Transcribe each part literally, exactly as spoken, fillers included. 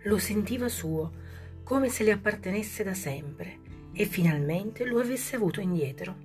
Lo sentiva suo, come se le appartenesse da sempre, e finalmente lo avesse avuto indietro.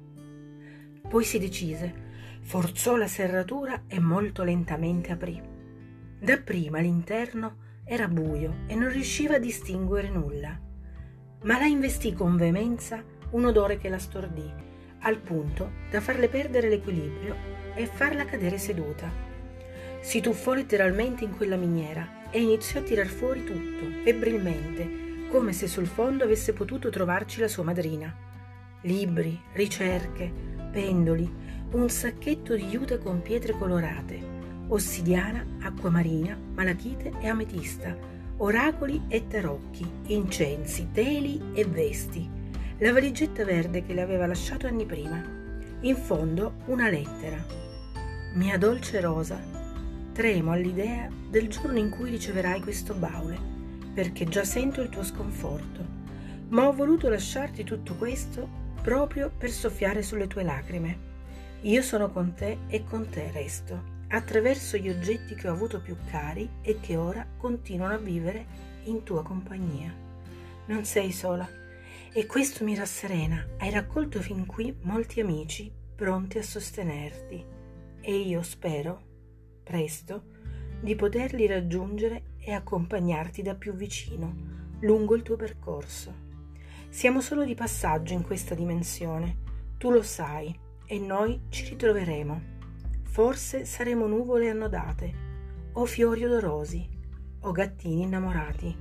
Poi si decise, forzò la serratura e molto lentamente aprì. Dapprima l'interno era buio e non riusciva a distinguere nulla, ma la investì con veemenza un odore che la stordì, al punto da farle perdere l'equilibrio e farla cadere seduta. Si tuffò letteralmente in quella miniera e iniziò a tirar fuori tutto, febbrilmente, come se sul fondo avesse potuto trovarci la sua madrina. Libri, ricerche, pendoli, un sacchetto di jute con pietre colorate, ossidiana, acquamarina, malachite e ametista, oracoli e tarocchi, incensi, teli e vesti, la valigetta verde che le aveva lasciato anni prima. In fondo una lettera. Mia dolce Rosa, tremo all'idea del giorno in cui riceverai questo baule, perché già sento il tuo sconforto, ma ho voluto lasciarti tutto questo proprio per soffiare sulle tue lacrime. Io sono con te e con te resto, attraverso gli oggetti che ho avuto più cari e che ora continuano a vivere in tua compagnia. Non sei sola, e questo mi rasserena. Hai raccolto fin qui molti amici pronti a sostenerti, e io spero, presto, di poterli raggiungere e accompagnarti da più vicino lungo il tuo percorso. Siamo solo di passaggio in questa dimensione, tu lo sai, e noi ci ritroveremo. Forse saremo nuvole annodate, o fiori odorosi, o gattini innamorati.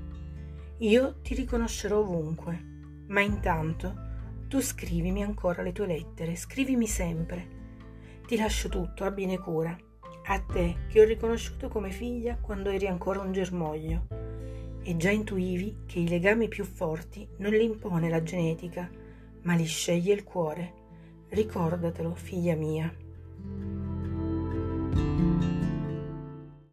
Io ti riconoscerò ovunque, ma intanto tu scrivimi ancora le tue lettere, scrivimi sempre. Ti lascio tutto, abbine cura. A te che ho riconosciuto come figlia quando eri ancora un germoglio, e già intuivi che i legami più forti non li impone la genetica, ma li sceglie il cuore. Ricordatelo, figlia mia.